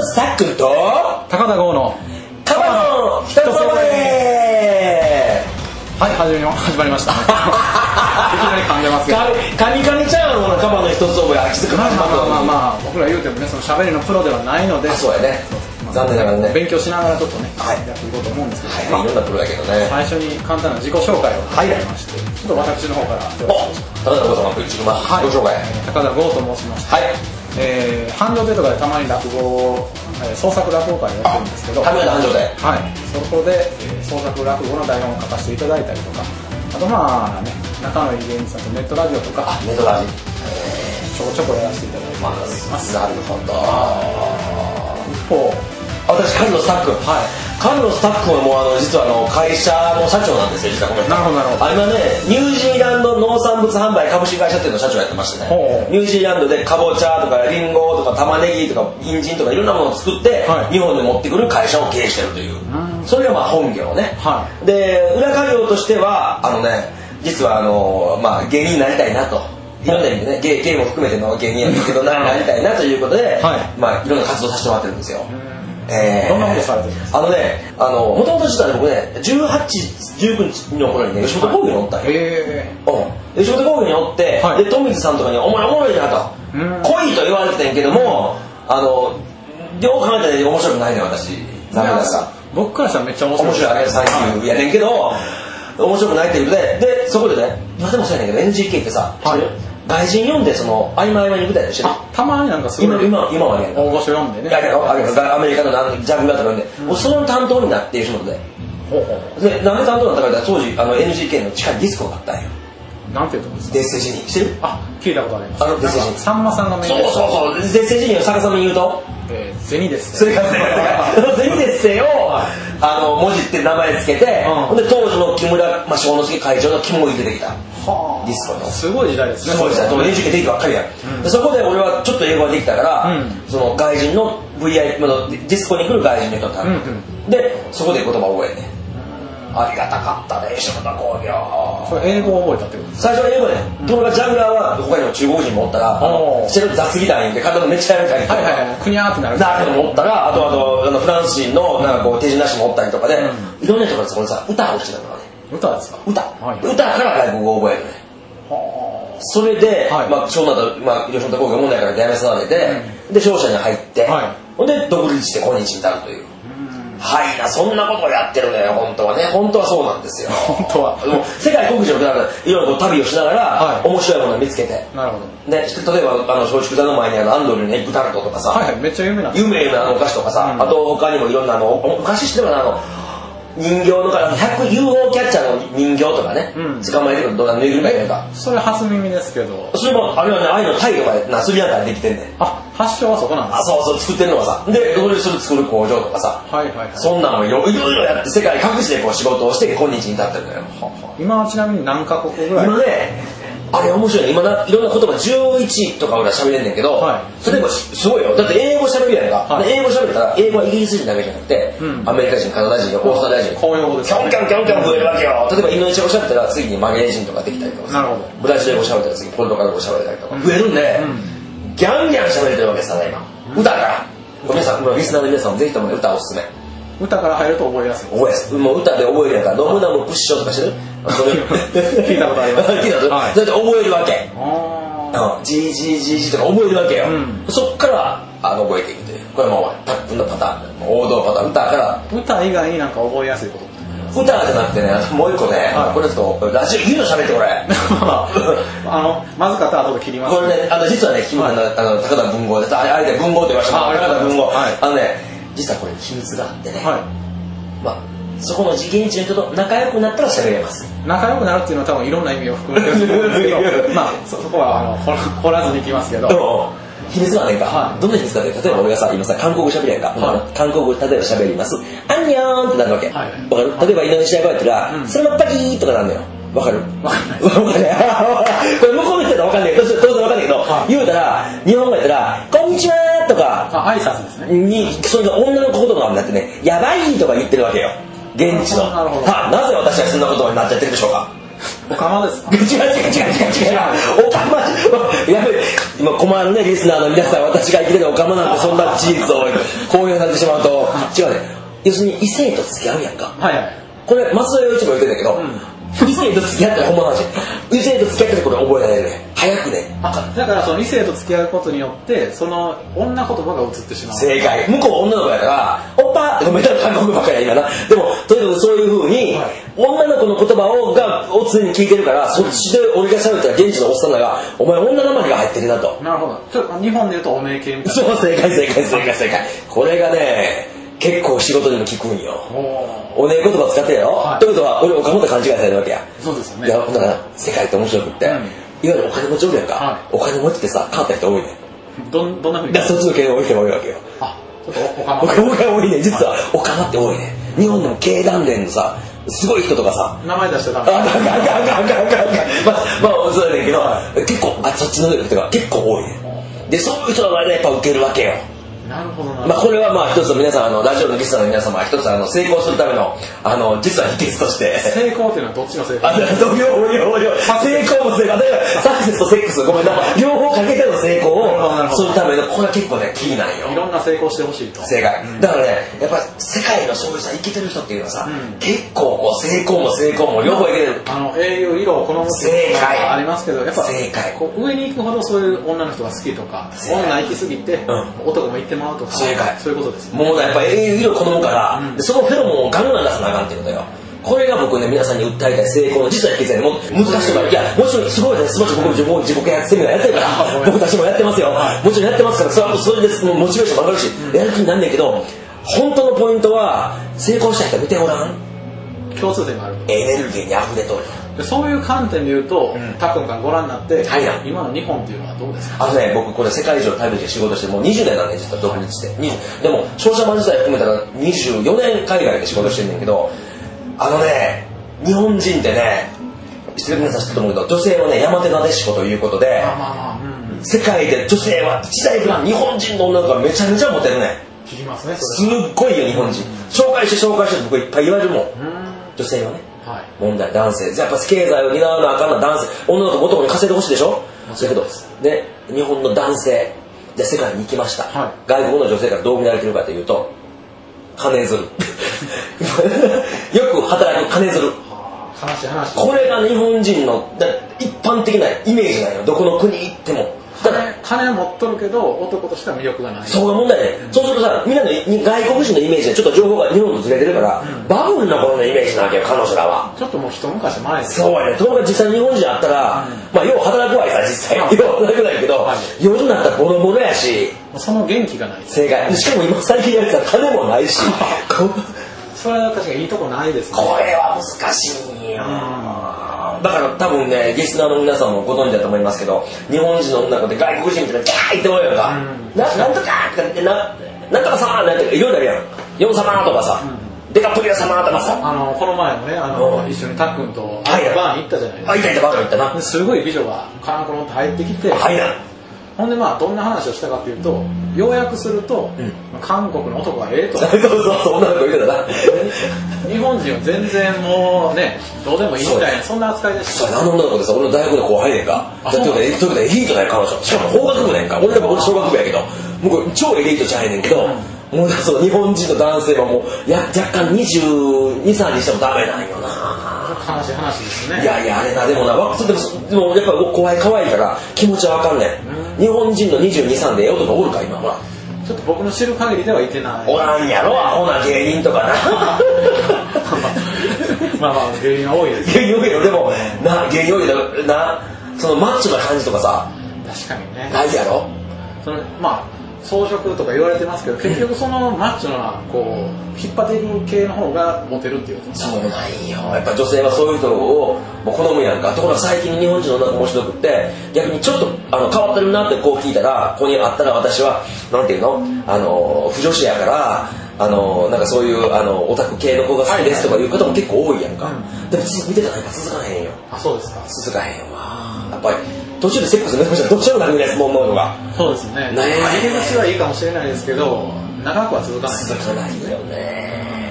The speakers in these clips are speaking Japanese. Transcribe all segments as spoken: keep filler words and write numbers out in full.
スタックと高田剛のカバの一つ覚え。 はい、始まり始まりました。いきなり噛んでますけど。 カニカニちゃうのカバの一つ覚え。あ、きつくまあまあまあまあ、僕ら言うてもね、その喋りのプロではないので。 あ、そうやね。残念ながらね。 勉強しながらちょっとね、やっていこうと思うんですけど。 はい、いろんなプロだけどね。 最初に簡単な自己紹介を入りまして、ちょっと私の方から。 お、高田剛様、自己紹介。 高田剛と申しまして。はい。えー、繁盛亭とかでたまに落語を、えー、創作落語会をやってるんですけど、 繁盛亭、 はい、そこで、えー、創作落語の台本を書かせていただいたりとか、あとまあね、仲のいい芸人さんとネットラジオとか、 あ、ネットラジオ、ちょこちょこやらせていただいてます。 なるほど。 一方、 私カルロスタック、はい、カルロスタックはもうあの実はあの会社の社長なんですよ、実はこの人。 なるほどなるほど。 あ今ね、ニュージーランド農産物販売株式会社っていうのを社長やってましてね、ほうほう、ニュージーランドでかぼちゃとかリンゴとか玉ねぎとか人参とかいろんなものを作って、はい、日本で持ってくる会社を経営してるという、うん、それがまあ本業ね、はい、で裏稼業としてはあのね、実はあの、まあ、芸人になりたいなと。いろんな意味でね、芸、芸も含めての芸人やるけどなりたいなということで、はい、まあいろんな活動させてもらってるんですよ。えー、 どんなことされてるんですか？ あのね、あのもともと実はね、僕ね、じゅうはち、じゅうくにちの頃にね、吉本興業におったんよ。へー。うん。吉本興業におって、はい、で富水さんとかにお前おもろいなと、来いと言われてたんやけども、あのよう考えたら面白くないね私。ダメだから。僕からしたらめっちゃ面白い。 面白いあれサンキューやねんけど、面白くないっていうことで、でそこでね、今でもそうやねんけど エヌジーケー ってさ。はい、外人読んでその合間合間に舞台でしてる。 たまになんかすごい今今はね、 大御所読んでね。 いやいやアメリカのジャンルだとかで、もうその担当になっているので。でなんで担当だったかって当時あの エヌジーケー の地下にディスコがあったんよ。 なんていうとこですか？ デッセジニしてる？ あ、聞いたことあります。 あのデッセジニ。 さんまさんがメイン。 そうそうそう。デッセジニを逆さまに言うと、 えー、ゼニデッセ。 それからゼニデッセをあの文字って名前つけて、ほんで当時の木村まあ正之助会長の肝に出てきた。ディスコのすごい時代ですね。 すごい時代。エヌジーケー できるばっかりや、うん、でそこで俺はちょっと英語ができたから、うん、その外人の ブイアイピー のディスコに来る外人の人と、うんうん、でそこで言葉を覚えて、ありがたかったね、吉本興業。 それ英語を覚えたってことですか？ 最初は英語で、うん、ところがジャングラーは他にも中国人もおったら、してる雑技団にいて体めっちゃやるから、 はいはいはい、くにゃーってなるなると思ったら、あとあとあのフランス人のなんかこう手品師もおったりとかで、うん、いろんな人がそこにさ歌をしてたからね。 歌ですか？ 歌、はいはい、歌から外国語を覚えるね。それで、はい、まあ、そうなったまあ、吉本興業問題から辞めさせて、うん、で商社に入って、はい、ほんで独立して今日に至るという。はいな、そんなことをやってるね、本当はね。本当はそうなんですよ。 本当は。 もう世界各地のいろいろ旅をしながら、はい、面白いものを見つけて。 なるほど。 ね、例えばあの松竹座の前にあのアンドリューのエッグタルトとかさ、 はいはい、めっちゃ有名な。 有名なお菓子とかさ、うん、あと他にもいろんなあのお菓子知ってるかな、あの人形のからひゃく ユーフォー キャッチャーの人形とかね、うん、捕まえてくる動画のぬいぐるみやねんか。 それ初耳ですけど。 それもあれはね、ああいうのタイとかでなスリランカでできてんねん。 あ、発祥はそこなんですか？ あ、そうそう、作ってるのがさ、でそれそれ作る工場とかさ、はいはいはい、そんなのもいろいろやって世界各地でこう仕事をして今日に至ってるのよ。はは今はちなみに何カ国ぐらい？ 今ね。あれ面白いね。今ないろんな言葉じゅういちとか俺は喋れんねんけど、はい、例えばすごいよ。だって英語喋るやんか、はい、英語喋ったら英語はイギリス人だけじゃなくて、うん、アメリカ人、カナダ人、オーストラリア人、 公用語ですね。 キョンキョンキョンキョン増えるわけよ。例えばインドネシア語喋ったら次にマレー人とかできたりとか、なるほど。ブラジル語喋ったら次ポルトガル語喋れたりとか、うん、増えるんで、うん、ギャンギャン喋れてるわけさ、今。歌から。皆さん、リスナーの皆さんもぜひとも、ね、歌おすすめ。 歌から入ると覚えやすい。 覚えやすい。もう歌で覚えるやんか。ノムナムプッショとかしてる？ 聞いたことあります。 聞いたことある。だって覚えるわけ。ジージージージーとか覚えるわけよ。うん、そっからあの覚えていくという。これもタップのパターン。王道パターン。歌から。 歌以外になんか覚えやすいこと。 歌じゃなくてね、もう一個ね、はい、これちょっとラジオ言うの喋ってこれ。 あのまずかったら後で切ります、 ね。これね、あの実はね、君、はい、あの高田文豪です。あれあれで文豪って言われました。あ高田文豪。はい、あのね、実はこれ秘密があってね。はい、まあそこの現地の人と仲良くなったら喋れます。 仲良くなるっていうのは多分いろんな意味を含めてると思うんですけど、まあ そ, そこはあの掘らずにいきますけど。 秘密はねんか、はい、どんな秘密かって、例えば俺がさ今さ韓国語喋りやんか、はい、韓国語例えば喋りますアンニョーンってなるわけ、はい、わかる、はい、例えばインドネシア語やったら、うん、それもパキーとかなんだよ、わかる、わかんないこれ向こうの人だったらわかんないけど、当然わかんないけど、はい、言うたら日本語やったらこんにちはとかあ挨拶ですねに、それが女の子言葉になってね、やばいとか言ってるわけよ現地の。 な, はなぜ私はそんな言葉になっちゃってるでしょうかおかまですか？ 違う違う違う違う違う。おかまやべえ。今困るねリスナーの皆さん、私が生きてるおかまなんてそんな事実を公表されてしまうと違うね。要するに異性と付き合うやんか。 はいはい。 これ松田洋一も言ってんだけど、うん、異性と付き合ってほんまの話。異性と付き合ってこれ覚えられるね。早くね。 あ、だからその異性と付き合うことによってその女言葉が移ってしまう。 正解。向こう女の子やからおっぱってごめんなさい韓国ばっかりや今な。でもとにかくそういう風に、はい、女の子の言葉をがを常に聞いてるから、そっちで俺が喋ったら現地のおっさんらがお前女のまりが入ってるなと。 なるほど。ちょっと日本で言うとおめえ系みたいな。 そう正解正解正解正解。これがね結構仕事にも効くんよ。おねえ言葉使ってるやろ、はい、ということは俺お金持って勘違いされるわけや。 そうですよね。 いやだから世界って面白くって、うん、いわゆるお金持ちおるやんか、はい、お金持ちってさ変わった人多いね。 どんどんなふうに。 そっちの系の多い人が多いわけよ。 あ、ちょっとお金お金多いね。実はお金って多いね。日本でも経団連のさすごい人とかさ名前出してたんだ。 あガンガンガンガンガンガンガンまあまあそうやねんけど、はい、結構あそっちの人が結構多いね。でそういう人がやっぱ受けるわけよ。 なるほどな。 まあこれはまあ一つの皆さんあのラジオのリスナーの皆様は一つあの成功するためのあの実は秘訣として成功っていうのはどっちの成功？ あ両方両方両方成功も成功だからサクセスとセックスごめんな両方かけての成功をするためのこれは結構ねキーなんよ。 いろんな成功してほしいと。 正解、うん、だからねやっぱ世界のそういうさ生きてる人っていうのはさ、うん、結構こう成功も成功も両方いけてる。 あの英雄色を好むっていうのがありますけどやっぱ正解こう上に行くほどそういう女の人が好きとか女行き過ぎて、うん、男も行ってまうとか正解そういうことですよね。 もうやっぱ英雄色好むから、うん、そのフェロモンをガンガン出さなあかんっていうことよ。これが僕ね皆さんに訴えたい成功の実は秘訣ね。もう難しいからいやもちろんすごいですもちろん僕も自己啓発セミナーやってるから僕たちもやってますよ、はい、もちろんやってますからそれはもうそれですモチベーションも上がるし、うん、やる気になんねんけど本当のポイントは成功した人見てごらん共通点があるエネルギーにあふれとる。 そういう観点で言うと、うん、たっくんからご覧になって、 はい、 今の日本っていうのはどうですか？ あとね僕これ世界中の旅で仕事してもうにじゅうねんなんで実は独立して、はい、でも商社マン時代含めたらにじゅうよねん海外で仕事してるんだけどあのね日本人ってね失礼なさせてと思うけど女性はね山手なでしこということで、まあまあまあうん、世界で女性は一大ブラン日本人の女の子がめちゃめちゃモテるね。 聞きますねそれすっごいよ日本人、うん、紹介して紹介して僕いっぱい言われるもん、うん、女性はね、はい、問題男性やっぱ経済を担わなあかんな男性女の子も男に稼いでほしいでしょ。そういうことで日本の男性じゃあ世界に行きました、はい、外国の女性からどう見られてるかというと金づるよく働く金づる話話これが日本人の一般的なイメージなんよ。どこの国行っても金, 金持っとるけど男としては魅力がない。 そうが問題ね、うん、そうするとさみんなの外国人のイメージでちょっと情報が日本とずれてるから、うん、バブルの頃のイメージなわけよ彼女らは。 ちょっともう一昔前ですそうやね。ところが実際日本人あったら、うん、まあよう働くわいさ実際、うん、よう働くないけど、はい、夜になったらボロボロやしその元気がない。 正解。しかも今最近やつは金もないしそれは確かにいいとこないですね。 これは難しいよ、うんだから多分ねリスナーの皆さんもご存知だと思いますけど日本人の女の子で外国人ってキャー言ってもらえるか、うん、な, なんとかとか言ってななんとか様なんていろいろあるやんヨン様とかさ、うん、デカプリア様とかさあのこの前もねあの、うん、一緒にたっくんとバーン行ったじゃないですか。 あ行った行ったバーン行ったな。 すごい美女がカランコロンと入ってきてはいなほんでまあどんな話をしたかというと要約すると、うん、韓国の男がええとそうそうそう女の子言うたな日本人は全然もうねどうでもいいみたいなそんな扱いでした。 そうあの女の子でさ俺の大学の後輩ねんかだってエリートエリートだよ彼女しかも法学部ねんか俺でも俺小学部やけどもう超エリートじゃないねんけど、うん、もうそう日本人の男性はもうや若干にじゅうに、さんにしてもダメなんよな。 悲しい話ですね。 いやいやあれなでもなでもでもやっぱ後輩可愛いから気持ちは分かんねん、うん、日本人のにじゅうに、さんでええ男おるか今ほらちょっと僕の知る限りではいてない。 おらんやろアホな芸人とかなまあまあ芸人は多いです芸人多いよでもな芸人多いよなそのマッチョな感じとかさ確かにねないやろそのまあ装飾とか言われてますけど結局そのマッチョなこう引っ張っていく系の方がモテるっていうこと。 そうなんよやっぱ女性はそういう人をもう好むやんか。ところが最近日本人の女の子面白くって逆にちょっとあの変わってるなってこう聞いたらここにあったら私はなんていうのあの不女子やからあのなんかそういうあのオタク系の子が好きですとかいう方も結構多いやんか、うん、でも見てたらやっぱ続かへんよ。 あそうですか。 続かへんわやっぱり途中でセックス目指したらどっちでもなくなるやつもんののがそうですね。入り口はいいかもしれないですけど長くは続かない。 続かないよね。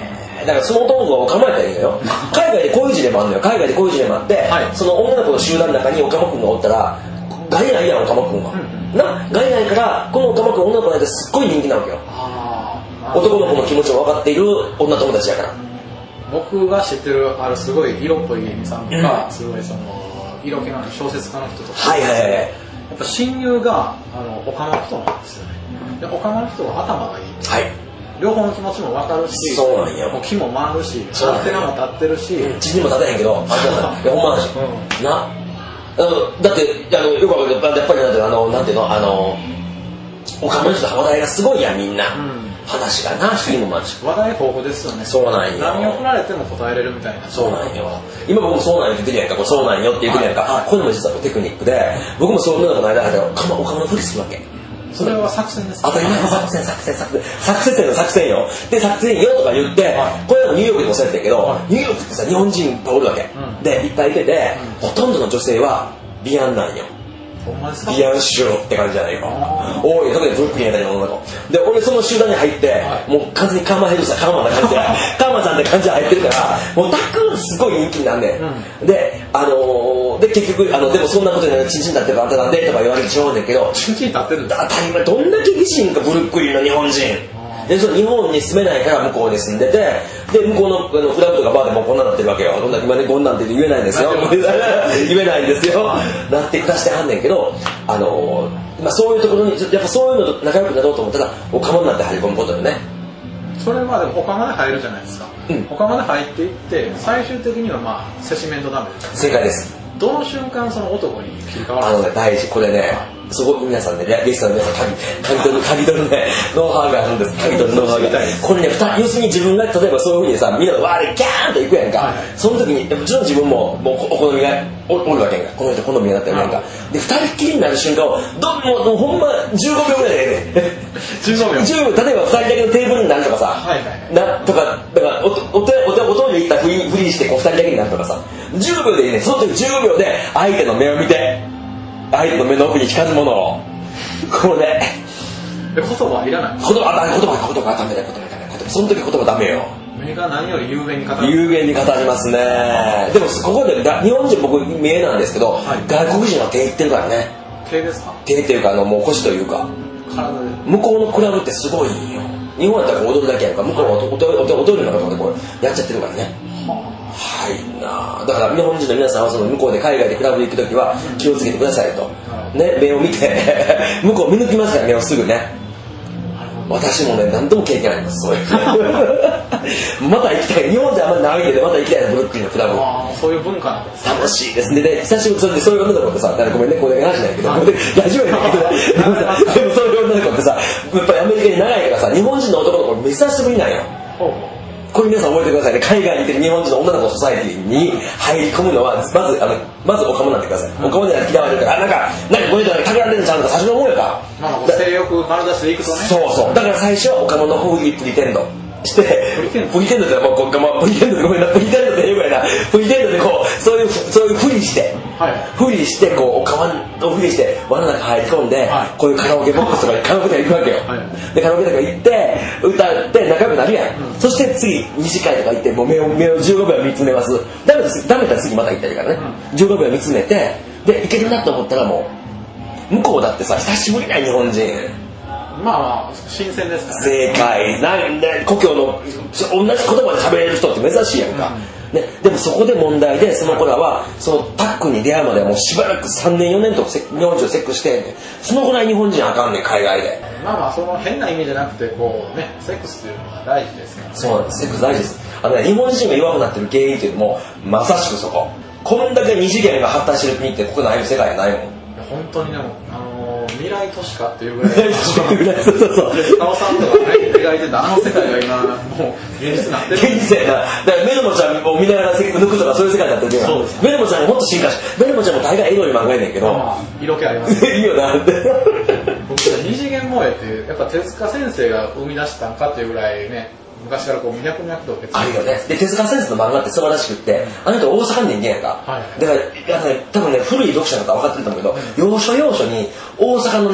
だからその男の子がオカマやったらいいのよ海外でこういう事例もあるのよ海外でこういう事例もあって、はい、その女の子の集団の中にオカマくんがおったら害ないやんオカマくんは、うん、な害ないからこのオカマくん女の子の間ですっごい人気なわけよ男の子の気持ちを分かっている女友達やから僕が知ってるあるすごい色っぽい芸人さんとか、うん、すごいその色気のある小説家の人とか、 はいはいはい、やっぱ親友があのオカマの人なんですよねでオカマの人は頭がいい、はい、両方の気持ちも分かるしそうなんやもう気も回るしアンテナも立ってるし血にも立てへんけどあいやほんま話、うん、なだってあのよく分かるやっぱりなんていうのあのなんていうのあのオカマの人話題がすごいやみんな、うん話がなしもまし話題豊富ですよねそうなんよ何を振られても答えれるみたいなそうなんよ今僕もそうなんよって言ってるやんかこれそうなんよって言ってるやんか、はいはい、これも実はテクニックで僕もそういうのこの間でおかまのふりするわけそれは作戦ですか当たり前の作戦作戦作戦作戦の作戦よで作戦よとか言って、はい、これもニューヨークでもそうやってんけど、はい、ニューヨークってさ日本人いっぱいおるわけ、うん、でいっぱいいてて、うん、ほとんどの女性は美安なんよビアンシューって感じじゃないか多い特にブルックリンやったりの女の子で俺その集団に入って、はい、もう完全にカーマヘルさカーマな感じでカーマちゃんって感じで入ってるからもうタックンすごい人気になんねん、うん、であのー、で結局あのでもそんなことにチンチン立ってるあんたなんでとか言われてしまうんだけどチンチン立ってるんだ当たり前どんだけ美人かブルックリンの日本人でその日本に住めないから向こうに住んでてで向こう の, あのクラブとかバーでもこんなになってるわけよこんな今ねこんなんって言えないんですよ言えないんですよなって暮らしてはんねんけどあのーまあ、そういうところにやっぱそういうのと仲良くなろうと思ったらオカマになって入り込むことよねそれはでもオカマで入るじゃないですか、うん、オカマで入っていって最終的にはまあセシメントダメです、 正解ですどの瞬間その男に切り替わるあのね大事これね、はいすごく皆さんね、ゲストの皆さん、鍵取る、鍵取るね、ノウハウがあるんです。鍵取るノウハウが。これね、要するに自分が例えばそういうふうにさ、みんながわーでギャーンと行くやんか。はい、その時に、もちろん自分ももうお好みがおるわけやんか。この人好みになってるやんか。で、二人っきりになる瞬間を、どもうもうほんまじゅうごびょうぐらいでええねん。じゅうごびょう。じゅう例えば二人だけのテーブルになるとかさ、はいはい、なとか、だからおおおおおトイレ行ったふりふりしてこう二人だけになるとかさ、じゅうごびょうでいいね。その時じゅうごびょうで相手の目を見て、相手の目の奥に光るものを。これ言葉はいらない言葉は言葉言葉はダメだ言葉はダメだその時言葉ダメよ目が何より雄弁に語る雄弁に語りますねでもここで日本人僕見えなんですけど、はい、外国人は手いってるからね手ですか手っていうかあのもう腰というか体で向こうのクラブってすごいよ日本やったら踊るだけやんか向こうは踊るのかとかでこうやっちゃってるからねはいなだから日本人の皆さんはその向こうで海外でクラブに行くときは気をつけてくださいと、ね、目を見て向こう見抜きますから目をすぐね私もね何度も経験ありますそういうまた行きたい日本であんまり長いけどまた行きたいなブルックリンのクラブあそういう文化なんです楽しいですねで久しぶりそれでそういう女の子ってさごめんねこれだけ話ないけどラジオにないけどでもそういう女の子ってさやっぱりアメリカに長いからさ日本人の男の子めっちゃ久しぶりなんよこれ皆さん覚えてくださいね海外にいてる日本人の女の子のソサエティに入り込むのはまずあのまずオカマになってください、うん、オカマで嫌われるからなんか何かこれとかかけられるんちゃうのか最初の思うよか、 まあ、性欲丸出しでいくとねそうそうだから最初はオカマの方にプリテンドしてプリテンドプリテンドってもうこうプリテンドでごめんなプリテンドって言うぐらいなプリテンドでこうそういうそういうふりして、はい、ふりしてこうオカマのふりして輪の中入り込んで、はい、こういうカラオケボックスとかにカラオケとか行くわけよ、はい、でカラオケとか行って歌って仲良くなるやん、うん、そして次二次会とか行ってもう目を目をじゅうごびょう見つめますダメだダメだったら次また行ったりからね、うん、じゅうごびょう見つめてでいけるなと思ったらもう向こうだってさ久しぶりな日本人まあまあ新鮮ですからね正解なんで故郷の同じ言葉で喋れる人って珍しいやんか、うんね、でもそこで問題でその子らはそのタックに出会うまではもうしばらくさんねんよねんと日本人をセックしてんねんそのぐらい日本人あかんねん海外でまあまあその変な意味じゃなくてこうねセックスっていうのは大事ですからねそうなんですセックス大事ですあの、ね、日本人が弱くなってる原因っていうのもまさしくそここんだけ二次元が発達してる国ってここない世界はないもん本当にでもあの未来都市かっていうぐらい未来そうそうそう川さんとかね描いてたあの世界が今もう現実になってる現実やなだからメルモちゃんを見ながら抜くとかそういう世界になってるからメルモちゃんももっと進化してメルモちゃんも大概エロい漫画やねんけど、 まあ、色気ありますいいよなって僕二次元萌えっていうやっぱ手塚先生が生み出したんかっていうぐらいね昔からこう脈々とあるよねで手塚先生の漫画って素晴らしくって、うん、あの人大阪の人間やんか、はい、だからいや、ね、多分ね古い読者の方は分かってると思うけど、うん、要所要所に大阪のね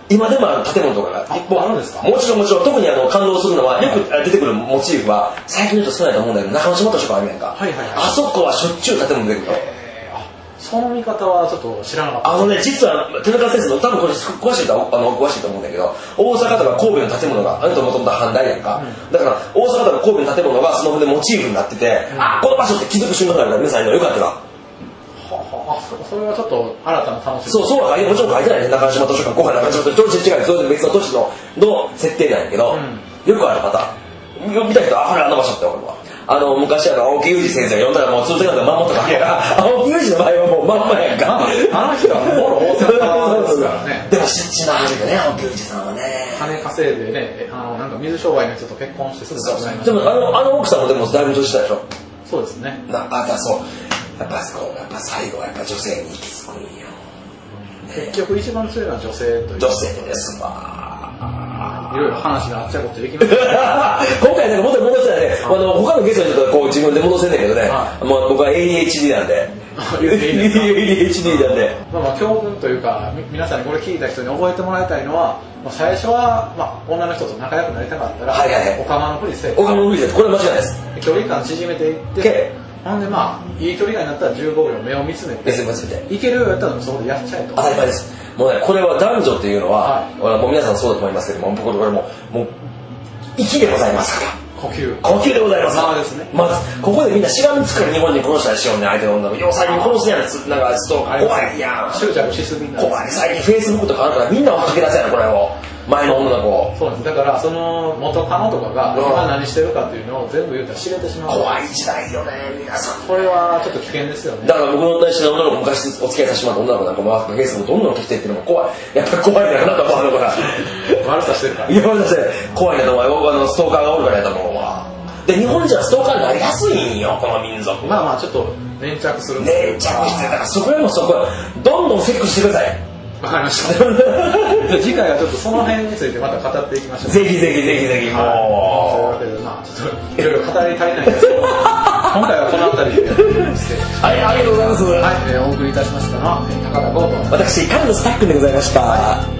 今でもある建物とかが一方あるんですか？ もちろんもちろん、特にあの感動するのはよく出てくるモチーフは最近言うと少ないと思うんだけど、中之島図書館あるやんか、 はいはいはい、 あそこはしょっちゅう建物出てくるよ。 その見方はちょっと知らなかった。 あのね、実は手中先生の多分これ詳しいとあの詳しいと思うんだけど、大阪とか神戸の建物があれともともと阪大やんか、うん、だから大阪とか神戸の建物がその辺でモチーフになってて、うん、あこの場所って気づく瞬間があるから皆さんによかったら。 ははそれはちょっと新たな楽しみ。 そうそうはもちろん書いてないね。中島図書館、後輩中島図書館、違う、それで別の都市のの設定なんやけど、うん、よくあるパターン。見た人はあれあの場所って分かるわ。あの昔あの青木裕二先生が呼んだらもう通天閣でまんまとかやから青木裕二の場合はもうまんまやんか、 あの人はもろ大阪ですからね。 でも湿地のあるよね、青木裕二さんはね。 金稼いでね、あのなんか水商売の人と結婚してすぐ亡くなりました。 でもあのあの奥さんもでもだいぶ年下でしょ。 そうですね。 なあだそうやっぱこうやっぱ最後はやっぱ女性に行き着くんよ、 ね、結局一番強いのは女性という女性ですわ。 いろいろ話があっちゃこっちゃできます今回なんか元に戻したらね、あの他のゲストの人はこう自分で戻せんだけどね、はい、まあ、僕は エーディーエイチディー なんでエーディーエイチディー なんで、 まあ、まあ教訓というか皆さんにこれ聞いた人に覚えてもらいたいのは、まあ、最初は、まあ、女の人と仲良くなりたかったら、はいはいはい、おかまのふりせえ、 おかまのふりせえ、これは間違いないです。 距離感縮めていってほんでまあいい距離感になったらじゅうごびょう目を見つめていけるようやったらそこでやっちゃえと。 当たり前です。もうね、これは男女っていうのは、はい、もう皆さんそうだと思いますけども、僕これももう息でございますから。 呼吸。 呼吸でございます。 まあですね。 まずここでみんなしがみつくから日本人殺したりしようね、相手の女の子。要塞に殺すやつなんかちょっと怖いやん。 執着しすぎ怖い。最近フェイスブックとかあるからみんなを吐き出せやなこれを。前の女の子。 そうです。だからその元カノとかが今何してるかっていうのを全部言うたら知れてしまう。 怖い時代よね皆さん。 これはちょっと危険ですよね。 だから僕の女の女の子昔お付き合いさせてもらった女の子なんかもフェイスブックどんどん来てっていうのも怖い。やっぱり怖いんだなと思うのかな。 悪さしてるから。 いや悪さしてる。怖いなと思う。僕あのストーカーがおるからやと思うわ。で日本人はストーカーになりやすいんよこの民族。 まあまあちょっと粘着する。 粘着してだからそこへもそこどんどんセックしてください。 わかりました。次回はちょっとその辺についてまた語っていきましょう。 ぜひぜひぜひぜひもう。 はい、というわけでまあちょっといろいろ語り足りないんですけど、今回はこの辺りではい、ありがとうございます。 はい、えー、お送りいたしましたのは高田剛と私カルロスタックでございました。はい。